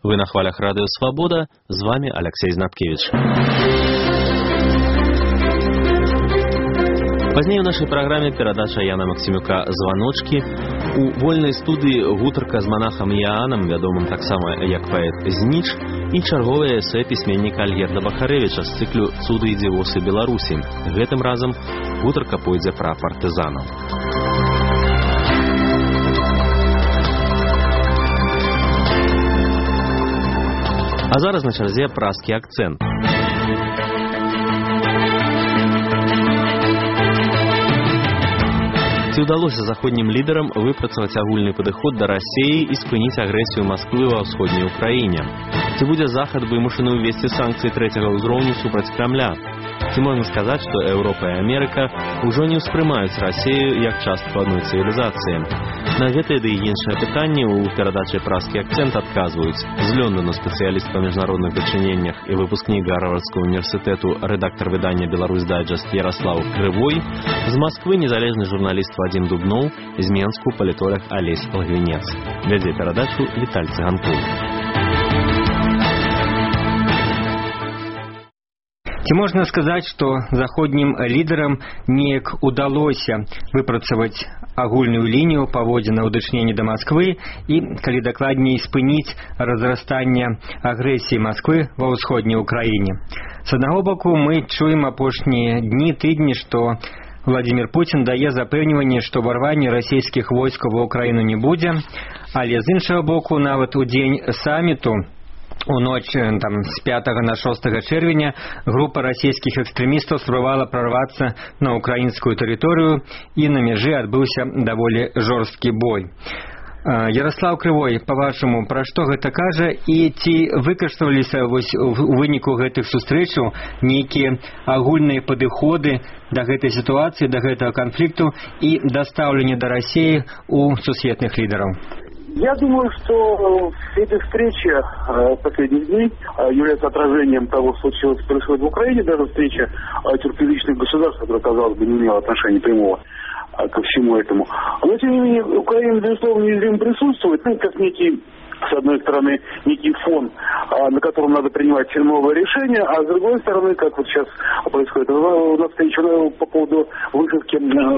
Вы на хвалях Радио Свобода. С вами Алексей Знаткевич. Пазней у нашай праграме перадача Яна Максимюка «Званочкі». У вольнай студыі гутарка з монахам Іаанам, вядомым таксама як паэт Зніч, і чарговае эсэ пісьменніка Альгерда Бахарэвіча з цыклю «Цуды і дзівосы Беларусі». Гэтым разам гутарка пойдзе пра партызанаў. А зараз на чарзе празкі акцэнт. Ці ўдалося заходнім лідарам выпрацаваць агульны падыход да Расіі і спыніць агрэсію Масквы ва ўсходняй Украіне? Ці будзе Захад вымушаны ўвесці санкцыі трэцяга ўзроўню супраць Крамля? Ці можна сказаць, што Еўропа і Амерыка ўжо не ўспрымаюць Расію як частку адной цывілізацыі? На гэтае ды і іншае пытанне ў перадачы «Празкі акцэнт» адказваюць з Лондона спецыяліст па міжнародных дачыненнях і выпускнік Гарвардскага універсітэту, рэдактар выдання «Беларусь Дайджэст» Яраслаў Крывой, з Масквы незалежны журналіст Вадзім Дубноў, з Менску палітолог Алесь Лагвінец. Вядзе перадачу Віталь Цыганкоў. Ці можна сказаць, што заходнім лідарам неяк удалося выпрацаваць агульную лінію паводзінаў у дачыненні да Масквы і, калі дакладней, спыніць разрастанне агрэсіі Масквы ва ўсходняй Украіне. З аднаго боку, мы чуем апошнія дні, тыдні, што Владимир Путин дае запэўніванне, што ўварвання расійскіх войскаў ва Ўкраіну не будзе, але з іншага боку, нават у дзень саміту у ноч з 5 на 6 чэрвеня група расійскіх экстрэмістаў спрабавала прарвацца на украінскую тэрыторыю і на мяжы адбыўся даволі жорсткі бой. Яраслаў Крывой, па-вашаму, пра што гэта кажа і ці выкарыстоваліся у выніку гэтых сустрэчаў нейкія агульныя падыходы да гэтай сітуацыі, да гэтага канфлікту і да стаўлення да Расіі у сусветных лідараў? Я думаю, что эти встречи последних дней являются отражением того, что происходит в Украине, даже встреча тюркоязычных государств, которая, казалось бы, не имела отношения прямого ко всему этому. Но, тем не менее, Украина, безусловно, неизменно присутствует, как некий, с одной стороны, некий фон, на котором надо принимать новые решения, а с другой стороны, как вот сейчас происходит на встрече по поводу высадки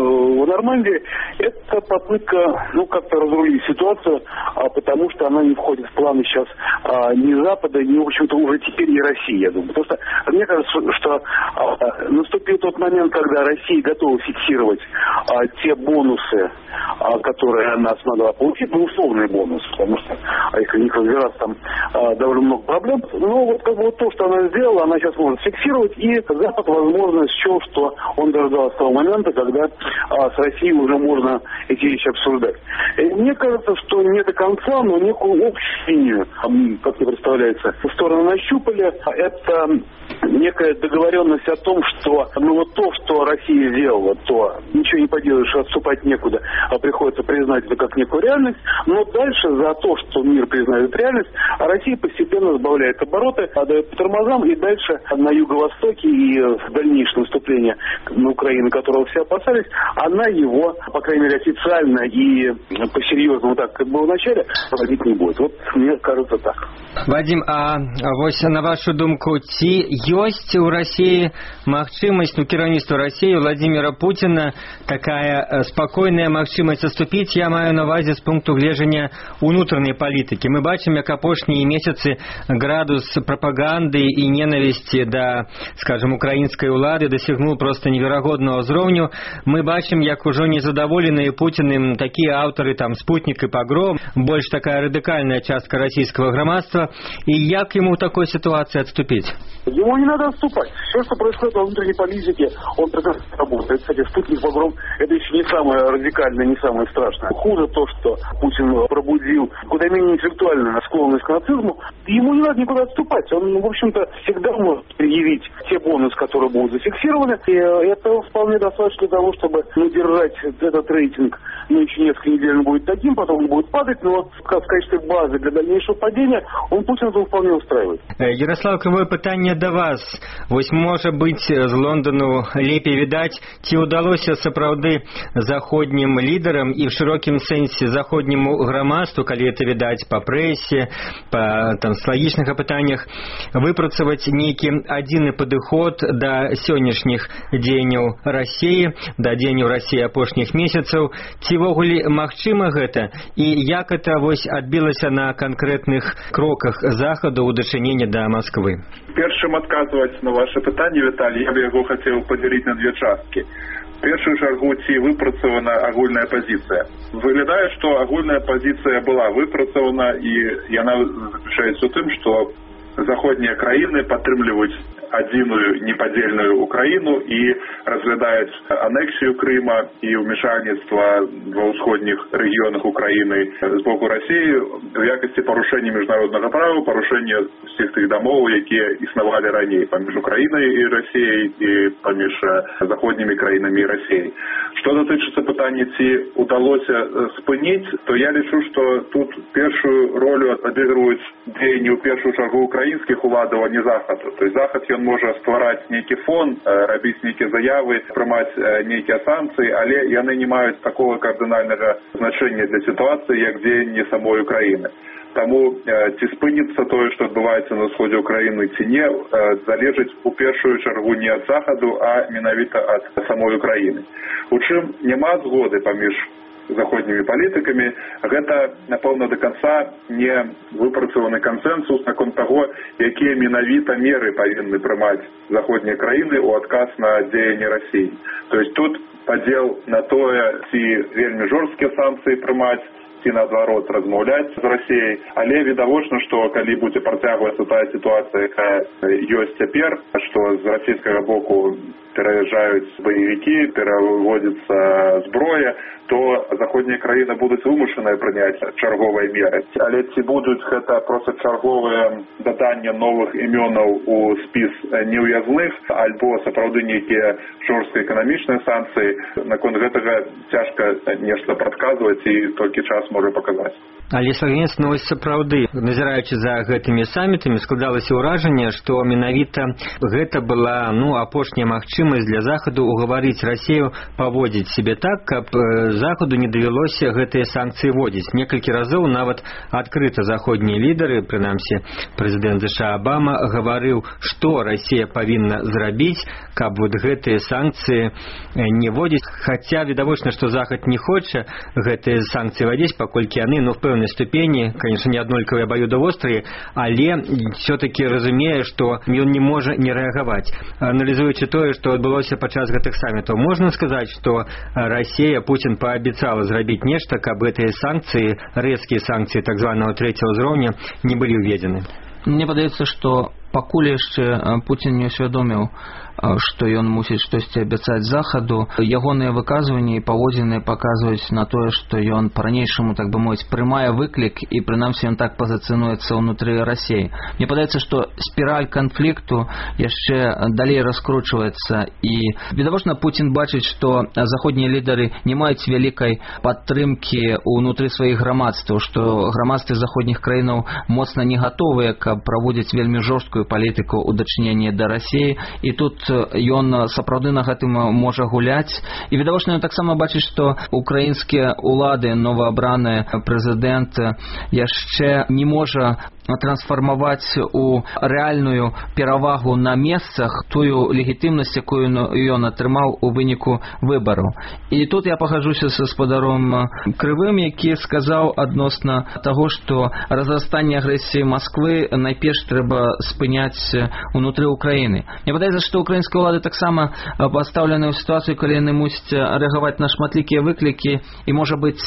в Нормандии, это попытка, как-то разрулить ситуацию, потому что она не входит в планы сейчас ни Запада, ни, в общем-то, уже теперь и России, я думаю. Потому что мне кажется, что наступил тот момент, когда Россия готова фиксировать те бонусы, которые она смогла получить, условные бонусы, потому что если в них разбираться, там довольно много проблем. Но вот то, что она сделала, она сейчас может фиксировать, и Запад, возможно, счел, что он дождался того момента, когда с Россией уже можно эти вещи обсуждать. И мне кажется, что не до конца, но некую общую линию, как мне представляется, в сторону нащупали. Это некая договоренность о том, что то, что Россия сделала, то ничего не поделаешь, отступать некуда, а приходится признать это как некую реальность. Но дальше за то, что мир признает реальность, а Россия постепенно сбавляет обороты, отдает по тормозам, и дальше на юго-востоке и дальнейшее наступление на Украину, которого все опасались, она его, по крайней мере, официально и по-серьезному, так как было в начале, проводить не будет. Вот мне кажется так. Вадим, а вось на вашу думку, ці ёсць у России магчымасць, кіраўніцтва России, Владимира Путина, такая спокойная магчымасць отступить, я маю на увазе з пункту гледжання унутранай палітыкі. Мы бачым, як апошнія месяцы градус прапаганды і ненавісці да, скажем, украінскай улады дасягнуў просто неверагоднага ўзроўню. Мы бачым, як ужо незадаволеныя Путіным такія аўтары, там, «Спутник» и «Погром», больш такая радыкальная частка российского громадства. И як ему в такой ситуации отступить? Ему не надо отступать. Все, что происходит во внутренней политике, он прекрасно работает. Кстати, «Спутник», «Погром» — это еще не самое радикальное, не самое страшное. Хуже то, что Путин пробудил куда менее интеллектуальную склонность к нацизму. Ему не надо никуда отступать. Он, в общем-то, всегда может предъявить те бонусы, которые будут зафиксированы. И это вполне достаточно для того, чтобы держать этот рейтинг. Еще несколько недель он будет таким, потом он будет падать, но в качестве базы для дальнейшего падения он Путина вполне устраивает. Ярослав, Крывой, пытанне да вас. Вось, можа быць, з Лондану лепей відаць, ці ўдалося сапраўды заходнім лідарам і в шырокім сэнсе заходняму грамадству, калі это відаць па прэсе, па сэнс. Лагічнага пытаннях выпрацаваць нейкі адзіны падыход да сённяшніх дзеянняў Расіі, да дзеянняў Расіі апошніх месяцаў. Ці ввогуле магчыма гэта? І як это вось адбілася на канкрэтных кроках Захаду ў дачыненні да Масквы? Першым адказваць на ваше пытанне, Віталій, я бы яго хацеў падзяліць на две часткі. В першую чаргу, ці выпрацавана агульная пазіцыя. Выглядае, што агульная пазіцыя была выпрацавана, і яна заключаецца ў тым, што заходнія краіны падтрымліваюць адзіную непадзельную Украіну і разглядаюць анексію Крыма і ўмешальніцтва ва ўсходніх рэгіёнах Украіны з боку Расіі в якасці парушэння міжнароднага права, парушэння ўсіх тых дамоў, якія існавалі раней паміж Украінай і Расіяй і паміж заходнімі краінамі і Расіяй. Што датычыцца пытання, ці ўдалося спыніць, то я лічу, што тут першую ролю адыгрываюць дзеянні ў першую чаргу украінскіх уладаў, а не Захаду. То есть Захад ён можа ствараць нейкі фон, рабіць нейкія заявы, прымаць нейкія санкцыі, але яны не маюць такого кардынальнага значэння для сітуацыі, як дзеянні самой Украіны. Таму ці спыніцца тое, што адбываецца на ўсходзе Украіны, ці не, залежыць у першую чаргу не ад Захаду, а менавіта ад самой Украіны. У чым няма згоды паміж заходнімі палітыкамі, гэта, напэўна, да канца не выпрацаваны кансэнсус наконт таго, якія менавіта меры павінны прымаць заходнія краіны ў адказ на дзеянні Расіі. То есть тут падзел на тое, ці вельмі жорсткія санкцыі прымаць, ці наадварот размаўляць з Расіяй, але відавочна, што калі будзе працягвацца тая сітуацыя, якая ёсць цяпер, што з расійскага боку пераязджаюць баевікі, пераводзіцца зброя, то заходнія краіны будуць вымушаныя прыняць чарговыя меры. Але ці будуць гэта проста чарговыя даданне новых імёнаў у спіс неўязных, альбо сапраўды нейкія жорсткія эканамічныя санкцыі, наконт гэтага цяжка нешта прадказваць, і толькі час можа паказаць. Але сагнесна, вось сапраўды, назіраючы за гэтымі самітамі, складалася ўражанне, што менавіта гэта была апошняя магчымасць для Захаду угаварыць Расію паводзіць сябе так, каб Захаду не давялося гэтыя санкцыі вводзіць. Некалькі разоў нават адкрыта заходнія лідары, прынамсі прэзідэнт ЗША Абама, гаварыў, што Расія павінна зрабіць, каб вот гэтыя санкцыі не вводзіць. Хаця відавочна, што Захад не хоча гэтыя санкцыі вводзіць, паколькі яны, в пэўнай ступені, конечно, не аднолькавыя абаюдавострыя, але все-таки разумее, што ён не можа не рэагаваць. Аналізуючы тое, што адбылося падчас гэтых самітаў, можна сказаць, што Расія, Путін паабяцала зрабіць нешта, каб гэтыя санкцыі, рэзкія санкцыі так званого трэцяга ўзроўня не былі ўведзены. Мне падаецца, што пакуль яшчэ Путін не усвядоміў, што ён мусіць штосьці абяцаць Захаду, ягоныя выказванні і паводзіны паказваюць на тое, што ён па-ранейшаму, так бы мовіць, прымае выклік, і прынамсі ён так пазіцыянуецца ўнутры Расіі. Мне падаецца, што спіраль канфлікту яшчэ далей раскручваецца, і відавочна Путін бачыць, што заходнія лідары не маюць вялікай падтрымкі ўнутры сваіх грамадстваў, што грамадствы заходніх краінаў моцна не гатовыя, каб праводзіць вельмі жорсткую палітыку ў дачыненні да Расіі, і тут ён сапраўды на гэтым можа гуляць. І відавочна ён таксама бачыць, што украінскія улады, новаабраны прэзідэнт яшчэ не можа трансфармаваць у рэальную перавагу на месцах тую легітымнасць, якую ён атрымаў у выніку выбараў. І тут я пагаджуся са спадаром Крывым, які сказаў адносна таго, што разрастанне агрэсіі Масквы найперш трэба спыняць унутры Украіны. Мне падаецца, што украінскія ўлады таксама пастаўлены ў сітуацыю, калі яны мусяць рэагаваць на шматлікія выклікі, і, можа быць,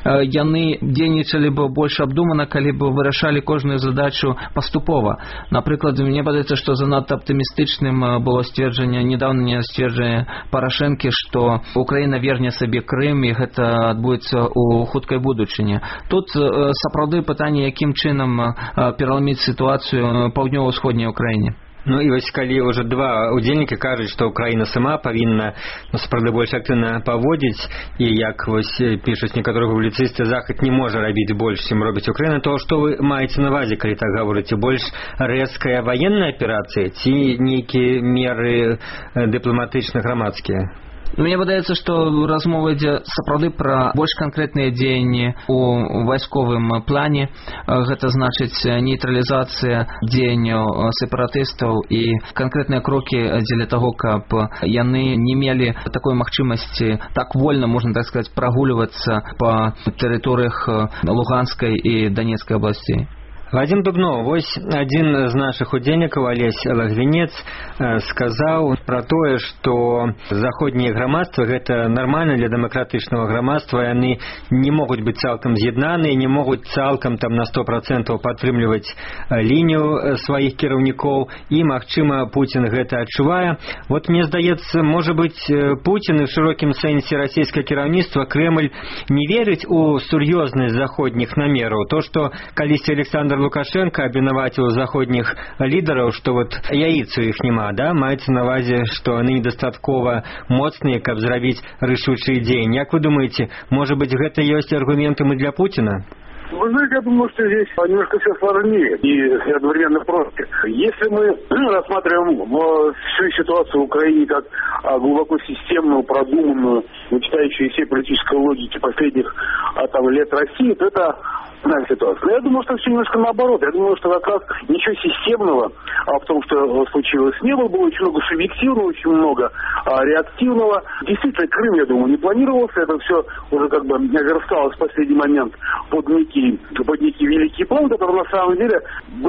яны дзейнічалі б больш абдумана, калі б вырашалі кожную задачу паступова. Напрыклад, мне падаецца, што занадта аптымістычным было недаўняе сцверджанне Парашэнкі, што Украіна верне сабе Крым, і гэта адбудзецца ў хуткай будучыні. Тут сапраўды пытанне, якім чынам пераламіць сітуацыю паўднёва-ўсходняй Украіне. Ну і вось калі ўжо два удзельнікі кажуць, што Украіна сама павінна сапраўды больш актыўна паводзіць, і як вось пішуць некаторыя публіцысты, Захад не можа рабіць больш, чым робіць Украіна, то што вы маеце на ўвазе, калі так гаворыце? Больш рэзкая ваенная аперацыя ці нейкія меры дыпламатычна-грамадскія? Мне падаецца, што размова ідзе сапраўды пра больш канкрэтныя дзеянні у вайсковым плане. Гэта значыць нейтралізацыя дзеянняў сепаратыстаў і канкрэтныя крокі дзеля таго, каб яны не мелі такой магчымасці так вольна, можна так сказаць, прагульвацца па тэрыторыях Луганскай і Донецкай абласцей. Вадим Дубнов, вось один з наших удзельнікаў, Алесь Лагвінец, сказаў пра тое, што заходнія грамадства гэта нармальна для дэмакратычнага грамадства, яны не могуць быць цалкам з'яднаныя, не могуць цалкам там на 100% падтрымліваць лінію сваіх кіраўнікоў, і магчыма Путін гэта адчувае. Вот мне здаецца, можа быць, Путін і в шырокім сэнсе расійскае кіраўніцтва, Кремль не верыць у сур'ёзнасць заходніх намераў. То, што калісьці Александр Лукашенко абвінаваціў заходніх лідараў, што вот яіц у іх няма, да? Маецца на ўвазе, што яны недастаткова моцныя, каб зрабіць рашучыя дзеянні. Як вы думаеце, можа быць, гэта ёсць аргументам і для Путина? Вы знаете, я думаю, что здесь немножко все сложнее и одновременно просто. Если мы рассматриваем всю ситуацию в Украине как глубоко системную, продуманную, вычитающую все политической логики последних лет России, то это ситуация. Но я думаю, что все немножко наоборот. Я думаю, что как раз ничего системного в том, что случилось, не было. Было очень много субъективного, очень много реактивного. Действительно, Крым, я думаю, не планировался. Это все уже как бы наверсталось в последний момент под некий великий план, который на самом деле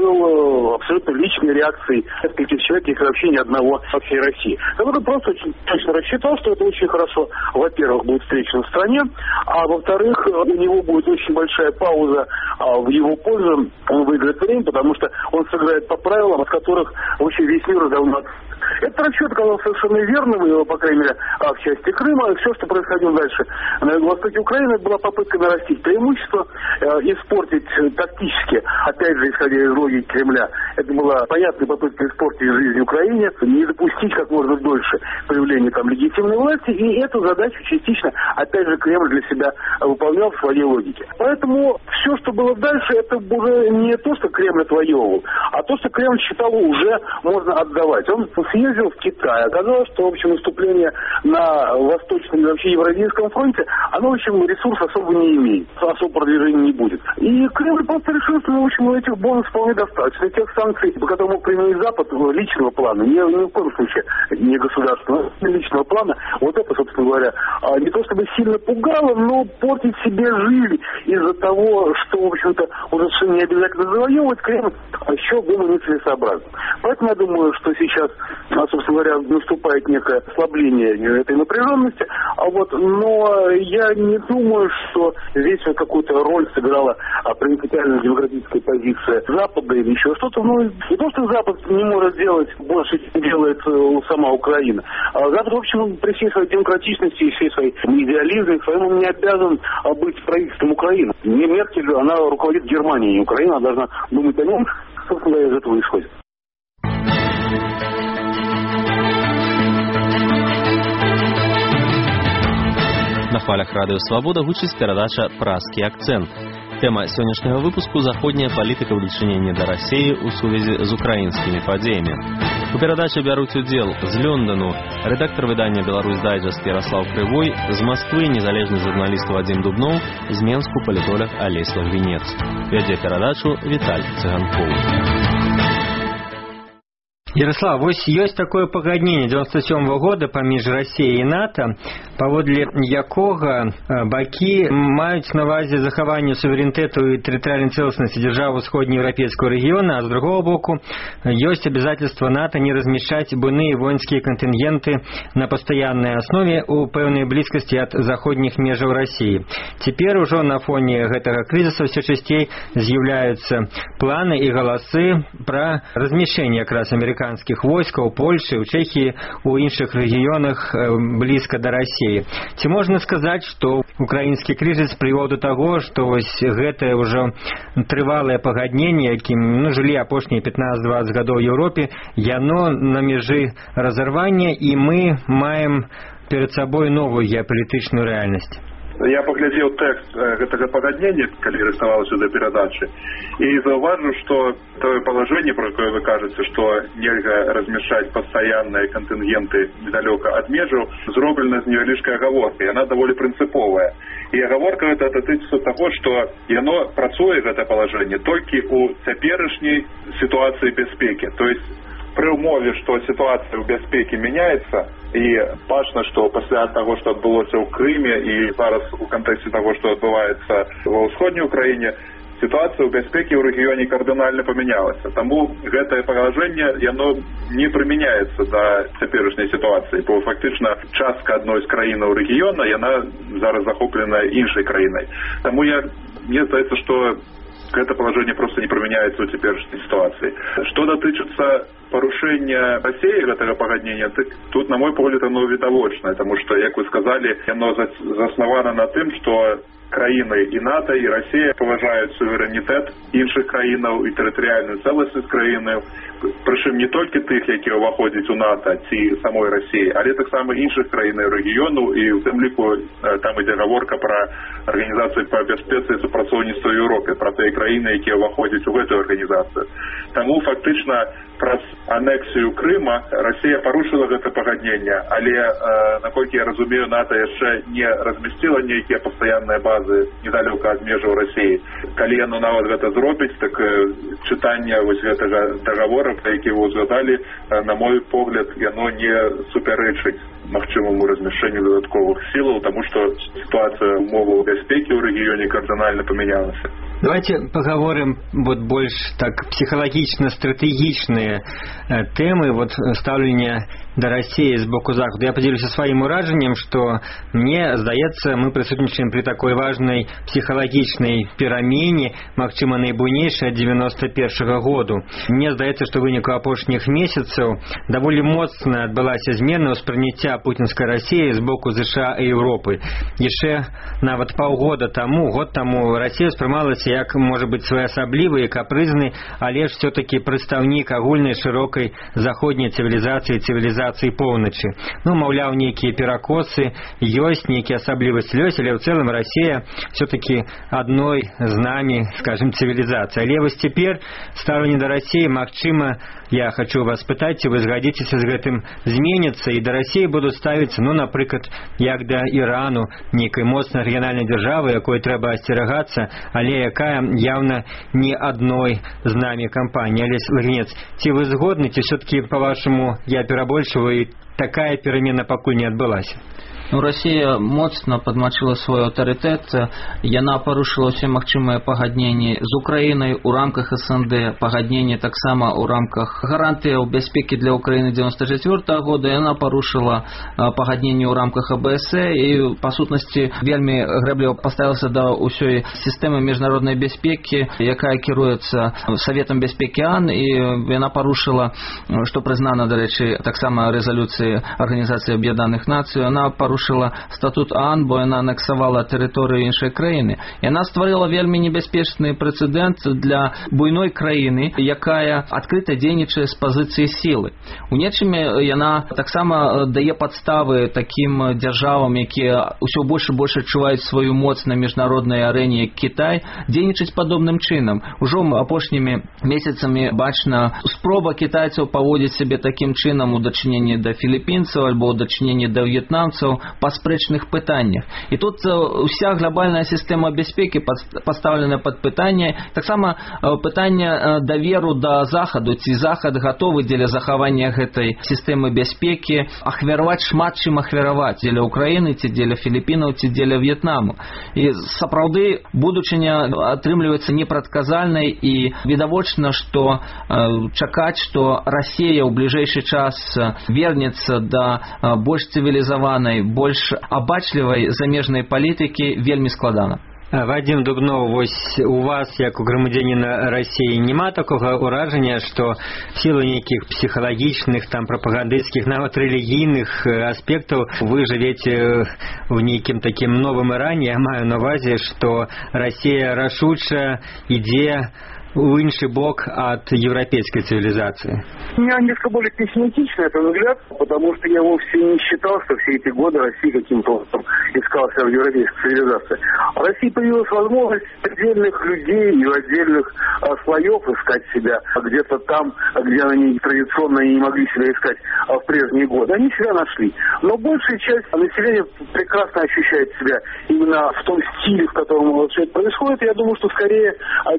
был абсолютно личной реакцией нескольких человек, если вообще ни одного во всей России. Который просто очень точно рассчитал, что это очень хорошо, во-первых, будет встречено в стране, а во-вторых, у него будет очень большая пауза в его пользу, он выиграет время, потому что он сыграет по правилам, от которых вообще весь мир давно. Этот расчет оказался совершенно верным, по крайней мере, в части Крыма. Все, что происходило дальше на юго-востоке Украины, была попытка нарастить преимущество, испортить тактически, опять же, исходя из логики Кремля. Это была понятная попытка испортить жизнь Украине, не допустить как можно дольше появления там легитимной власти, и эту задачу частично, опять же, Кремль для себя выполнял в своей логике. Поэтому все, что было дальше, это уже не то, что Кремль отвоевывал, а то, что Кремль считал, уже можно отдавать. Он съездил в Китай, оказалось, что, в общем, наступление на Восточном и вообще Евразийском фронте, оно, в общем, ресурс особо не имеет, особо продвижения не будет. И Кремль просто решил, что, в общем, этих бонусов вполне достаточно. Тех санкций, по которым мог применить Запад, личного плана, ни в коем случае не государственного, личного плана, вот это, собственно говоря, не то чтобы сильно пугало, но портить себе жизнь из-за того, что, в общем-то, уже не обязательно завоевывать, Кремль еще было нецелесообразно. Поэтому я думаю, что сейчас, собственно говоря, наступает некое ослабление этой напряженности, но я не думаю, что здесь какую-то роль сыграла принципиальная демократическая позиция Запада или еще что-то. Не то, что Запад не может делать больше, чем делает сама Украина. Запад, в общем, при всей своей демократичности и всей своей идеализме, своему не обязан быть правительством Украины. Не Меркель, она руководит Германией, и Украина она должна думать о нем, собственно говоря, из этого исходит. На хвалях Радыё Свабода гучыць перадача «Празкі акцэнт». Тэма сённяшняга выпуску – заходняя палітыка ў дачыненні да Расіі ў сувязі з украінскімі падзеямі. У перадачы бяруць удзел з Лёндану рэдактар выдання «Беларусь Дайджэст» Ярослав Крывой, з Масквы незалежны журналіст Вадим Дубнов, з Менску палітолог Алесь Лагвінец. Вядзе перадачу Віталь Цыганкоў. Ярослав, вось ёсць такое пагадненне 97 года паміж Расіяй і НАТО, паводле якога бакі маюць на ўвазе захаванне суверэнітэту і тэрытарыяльнай цэласнасці дзяржаў усходнееўрапейскага рэгіёна, а з другого боку ёсць абязательства НАТО не размещать буйныя воінскія кантынгенты на пастаяннай аснове ў пэўнай блізкасці ад заходніх межаў Расіі. Цяпер ужо на фоне гэтага крызісу ўсё часцей з'яўляюцца планы і галасы пра размяшчэнне якраз амерыканскіх войскаў у Польшы, у Чэхіі, у іншых рэгіёнах блізка да Расіі. Ці можна сказаць, што украінскі крызіс прывёў да таго, што вось гэтае ўжо трывалае пагадненне, якім жылі апошнія 15-20 гадоў у Еўропе, яно на мяжы разарвання, і мы маем перад сабой новую геапалітычную рэальнасць? Я паглядзеў тэкст гэтага пагаднення, калі рыхтавалася да перадачы, і заўважыў, што тое палажэнне, пра якое вы кажаце, што нельга размяшчаць пастаянныя кантынгенты недалёка ад межаў, зроблена з невялічкай агаворкай. Яна даволі прынцыповая. І агаворка гэта датычыцца таго, што яно працуе, гэта палажэнне, толькі ў цяперашняй сітуацыі бяспекі. То есть пры ўмове, што сітуацыя ў бяспекі мяняецца, і бачна, што пасля таго, што адбылося ў Крыме і зараз у кантэксце таго, што адбываецца ва ўсходняй Украіне, сітуацыя ў бяспекі ў рэгіёне кардынальна памянялася. Таму гэтае палажэнне, яно не прымяняецца да цяперашняй сітуацыі, бо фактычна частка адной з краінаў рэгіёна, яна зараз захоплена іншай краінай. Таму мне здаецца, што гэта палажэнне проста не прымяняецца ў цяперашняй сітуацыі. Што датычыцца парушэння Расіі гэтага пагаднення, тут, на мой погляд, оно відавочнае, таму што, як вы сказалі, яно заснавана на тым, што краіны і НАТО, і Расія паважаюць суверэнітэт іншых краінаў і тэрытарыяльную цэласнасць краіны, прычым не толькі тых, якія ўваходзяць у НАТО ці самой Расіі, але таксама іншых краінаў рэгіёну, і ў тым ліку там ідзе гаворка пра арганізацыю па бяспецы і супрацоўніцтва ў Еўропе, пра тыя краіны, якія ўваходзяць у гэтую арганізацыю. Таму фактычна праз анексію Крыма Расія парушыла гэта пагадненне, але, наколькі я разумею, НАТО яшчэ не размясціла нейкія пастаянныя базы недалёка ад межаў Расіі. Калі яно нават гэта зробіць, так чытанне вось гэтага даговора, пра які вы узгадалі, на мой погляд, яно не супярэчыць магчымаму размяшчэнню дадатковых сілаў, таму што сітуацыя умоваў бяспекі ў рэгіёне кардынальна памянялася. Давайте поговорим вот больше так психологично-стратегичные темы, вот ставлення до России с боку Заходу. Я поделюсь своим уражением, что мне здаецца, мы присутнічаем при такой важной психологичной перамене, магчыма найбуйнейшай ад 91-го году. Мне здаецца, что выніку апошніх месяцаў даволі моцна адбылася змена ўспрыняцця путінскай России с боку США и Европы. Яшчэ нават год таму Россия ўспрымалася як, может быть, своеасаблівы і капрызны, але ж все-таки прадстаўнік агульнай шырокай заходняй цывілізацыі поўначы. Ну, маўляў, нейкія перакосы ёсць, нейкія асаблівасці ёсць, але ў цэлым Россия все-таки адной з намі, скажем, цывілізацыі. Але вось цяпер стаўленне да России, магчыма, я хочу вас пытаць, ці вы згадзіцеся з гэтым, зменіцца, і да России будуць ставіцца, ну, напрыклад, як да Ірану, нейкай моцнай рэгіянальнай дзяржавы, якой трэба асцерагацца, але якая явно не одной з нами компании. Олесь Лагринец, ці вы згодны, ці все-таки, по-вашему, я перабольшиваю, и такая перамена пакуль не адбылася? Ну, Россия моцна падмачыла свой аўтарытэт, яна парушыла ўсе магчымыя пагадненні з Украінай у рамках СНД, пагадненні таксама ў рамках гарантыяў бяспекі для Украіны 94-го года, яна парушыла пагадненні ў рамках АБС і, па сутнасці, вельмі грэбліва паставілася да ўсёй сістэмы міжнароднай бяспекі, якая кіруецца Саветам бяспекі АН, і яна парушыла, што прызнана, дарэчы, таксама рэзалюцыі Арганізацыі Аб'яднаных Нацый, яна парушыла статут АН, бо яна анексавала тэрыторыю іншай краіны. Яна стварыла вельмі небяспечны прэцэдэнт для буйной краіны, якая адкрыта дзейнічае з пазіцыі сілы. У нечыме яна таксама дае падставы такім дзяржавам, якія ўсё больш і больш адчуваюць сваю моц на міжнароднай арэне, як Кітай, дзейнічаць падобным чынам. Ужо апошнімі месяцамі бачна спроба кітайцаў паводзіць сябе такім чынам у дачыненні да філіпінцаў альбо ў дачыненні да в'етнамцаў па спрэчных пытаннях. І тут уся глобальная сістэма бяспекі пастаўлена пад пытанне, таксама пытанне даверу да Захаду, ці Захад гатовы дзеля захавання гэтай сістэмы бяспекі ахвяраваць шмат чым ахвяраваць дзеля Украіны, ці дзеля Філіпінаў, ці дзеля В'етнаму. І сапраўды будучыня атрымліваецца непрадказальнай, і відавочна, што чакаць, што Расія ў бліжэйшы час вернецца да больш цывілізаванай, больш абачлівай замежнай палітыкі, вельмі складана. Вадим Дубнов, вось у вас, як у грамадзяніна России, нема такога ўражання, што в силу нейкіх психалагічных, там, прапагандысцкіх, нават рэлігійных аспектаў вы жывеце в нейкім такім новым Іране? Я маю на увазе, што Россия рашуча ідзе в инший бок от европейской цивилизации? У меня несколько более пессимистичный этот взгляд, потому что я вовсе не считал, что все эти годы Россия каким-то образом искала себя в европейской цивилизации. В России появилась возможность отдельных людей и отдельных слоев искать себя где-то там, где они традиционно не могли себя искать в прежние годы. Они себя нашли. Но большая часть населения прекрасно ощущает себя именно в том стиле, в котором все это происходит. Я думаю, что скорее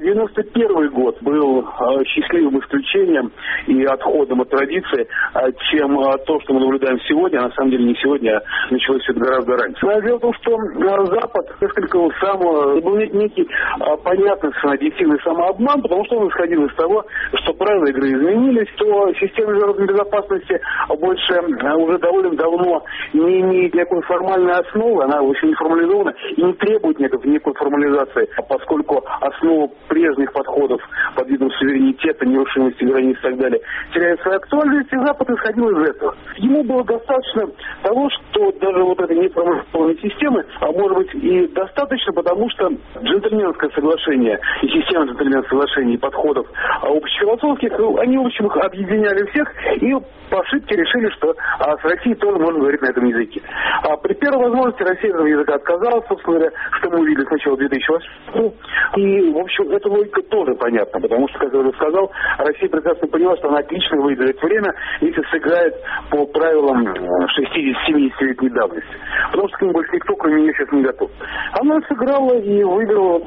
91 год был счастливым исключением и отходом от традиции, чем то, что мы наблюдаем сегодня. А на самом деле не сегодня, а началось все это гораздо раньше. Но дело в том, что Запад несколько был некий понятный, объективный самообман, потому что он исходил из того, что правила игры изменились, то система международной безопасности больше уже довольно давно не имеет никакой формальной основы, она очень не формализована и не требует никакой формализации, поскольку основа прежних подходов под видом суверенитета, нерушимости границ и так далее теряет свою актуальность, и Запад исходил из этого. Ему было достаточно того, что даже вот этой неформализованной системы, может быть, и достаточно, потому что джентльменское соглашение и система джентльменских соглашений и подходов общефилософских, они, в общем, их объединяли всех и по ошибке решили, что с Россией тоже можно говорить на этом языке. При первой возможности Россия этого языка отказалась, собственно говоря, что мы увидели сначала в 2008. И, в общем, эта логика тоже понятна, потому что, как я уже сказал, Россия прекрасно поняла, что она отлично выиграет время, если сыграет по правилам 60-70-летней давности. Потому что к ним больше никто, кроме нее, сейчас не готов. Она сыграла и выиграла,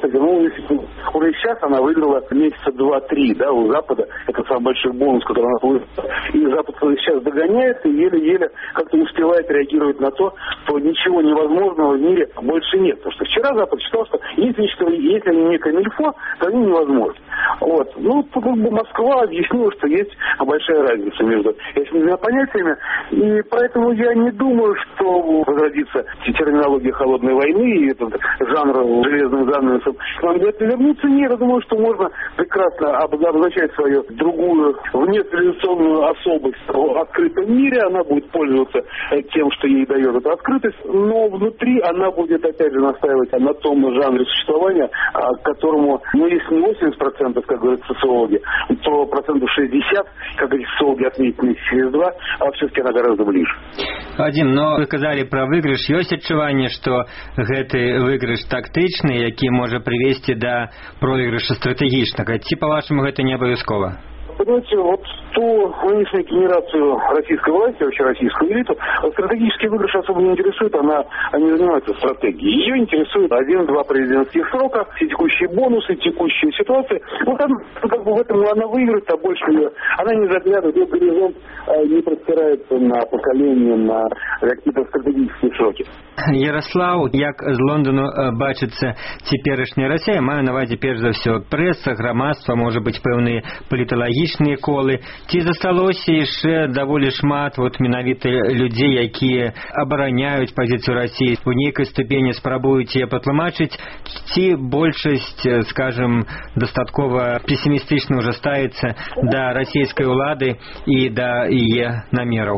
уже сейчас она выиграла месяца 2-3, да, у Запада. Это самый большой бонус, который она получила. И Запад сейчас догоняет и еле-еле как-то успевает реагировать на то, что ничего невозможного в мире больше нет. Потому что вчера Запад считал, что если они не камильфо, то они невозможны. Вот. Ну, как бы Москва объяснила, что есть большая разница между этими двумя понятиями. И поэтому я не думаю, что возродится терминология холодной войны и этот жанр железным занавесом. Нам где-то вернуться нет. Я думаю, что можно прекрасно обозначать свою другую внецивилизационную особость в открытом мире. Она будет пользоваться тем, что ей дает эта открытость. Но внутри она будет, опять же, настаивать на том жанре существования, к которому, ну, если не 80%, как говорят социологи, то 60%, как эти социологи отметили через 2, а все-таки она гораздо ближе. Вадим, но вы сказали про выигрыш. Ёсць адчуванне, што гэты выигрыш тактычны, які можа прывесці да проигрыша стратэгічнага. Ці, па-вашаму, гэта не абавязкова? Понимаете, вот ту нынешнюю генерацию российской власти, вообще российскую элиту, стратегический выигрыш особо не интересует, она не занимается стратегией. Ее интересует 1-2 президентских срока, все текущие бонусы, текущие ситуации. Вот она, как бы в этом она выиграет, а больше ее, она не заглядывает, ее горизонт не простирается на поколение, на какие-то стратегические сроки. Ярослав, як з Лондону бачыцца цяперашняя Расія, маю на ўвазе перш за ўсё прэса, грамадства, можа быць пэўныя паліталагічныя колы. Ці засталося яшчэ даволі шмат менавіта людзей, якія абараняюць пазіцыю Расіі, у нейкай ступені спрабуюць яе патлумачыць, ці большасць, скажем, дастаткова пессімістычна ўжо ставіцца да расійскай улады і да яе намераў?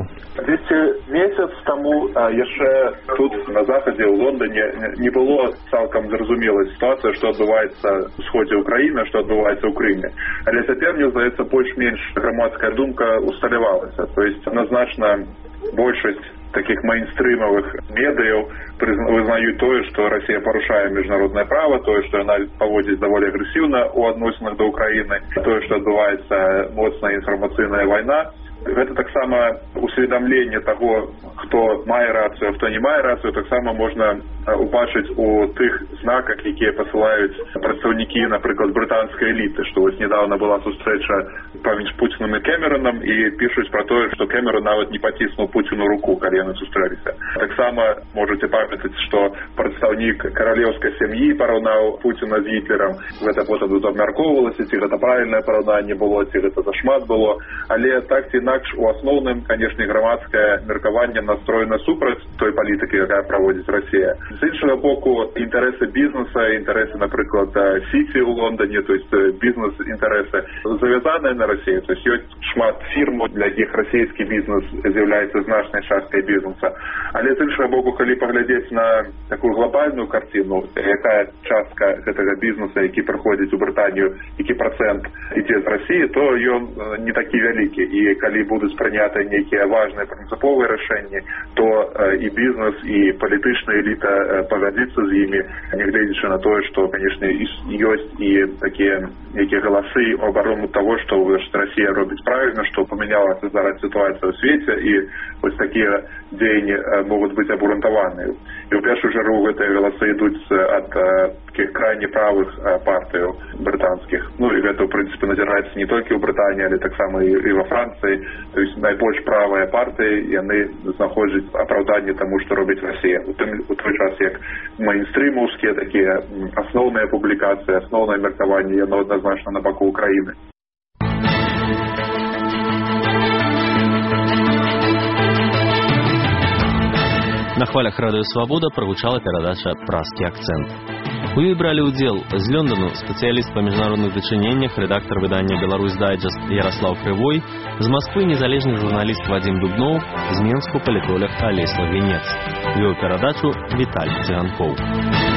Месяц таму яшчэ тут на захадзе ў Лондоне не было цалкам зразумелай сітуацыі, што адбываецца ў сходзе ўкраіны, што адбываецца ў Крыме. Але цяпер, мне здаецца, больш-менш грамадская думка усталявалася. То есть адназначна большасць таких мейнстрымовых медыяў вызнаюць тое, што Расія парушае міжнароднае права, тое, што яна паводзіць даволі агрэсіўна ў адносінах да Ўкраіны, тое, што адбываецца моцная інфармацыйная вайна. Гэта таксама усведамленне таго, хто мае рацыю, а хто не мае рацыю, таксама можна убачыць у тых знаках, якія пасылаюць прадстаўнікі, напрыклад, брытанскай эліты, што вось недавно была сустрэча паміж Пуціным і Кэмеронам, і пішуць пра тое, што Кэмерон нават не паціснуў Пуціну руку, калі яны сустрэліся. Таксама можаце памятаць, што прадстаўнік каралеўскай сям'і параўнаў Пуціна з Гітлерам. Гэта потым тут абмяркоўвалася, ці гэта правільнае параўнанне было, ці гэта зашмат было. Але так ці інакш, у асноўным, канешне, грамадскае меркаванне настроена супраць той палітыкі, якая праводзіць Расія. З іншого боку, інтереси бізнесу, інтереси, наприклад, Сіті у Лондоні, тобто бізнес-інтереси зав'язані на Росію. Тобто є шмат фірм, для яких російський бізнес з'являється значною часткою бізнесу. Але з іншого боку, коли поглядіти на таку глобальну картину, яка частка цього бізнесу, який приходить у Британію, який процент йде з Росії, то він не такий великий. І коли будуть прийняті які важні принципові рішення, то і бізнес, і політична еліта погодиться з ними, не глядячи на те, що, звісно, є і такі голоси в оборону того, що Росія робить правильно, що помінялася зараз ситуація у світі, і ось такі дії можуть бути обґрунтовані. І в першу чергу ці голоси йдуть від таких крайне правих партій британських. Ну, і це, в принципі, надирається не тільки в Британії, але так само і во Франції. Тобто найбільш праві партії, вони знаходять оправдання тому, що робить Росія. У той час, як мейнстрімовські такі основні публікації, основне міркування, воно однозначно на боку України. На хвалях Радыё Свабода прагучала перадача «Празкі акцэнт». У ёй бралі ўдзел з Лондону спецыяліст па міжнародных дачыненнях, рэдактар выдання «Беларусь Дайджест» Ярослав Крывой, з Масквы незалежны журналіст Вадзім Дубноў, з Менску палітолог Алесь Лагвінец. Вёў перадачу Віталій Цыганкоў.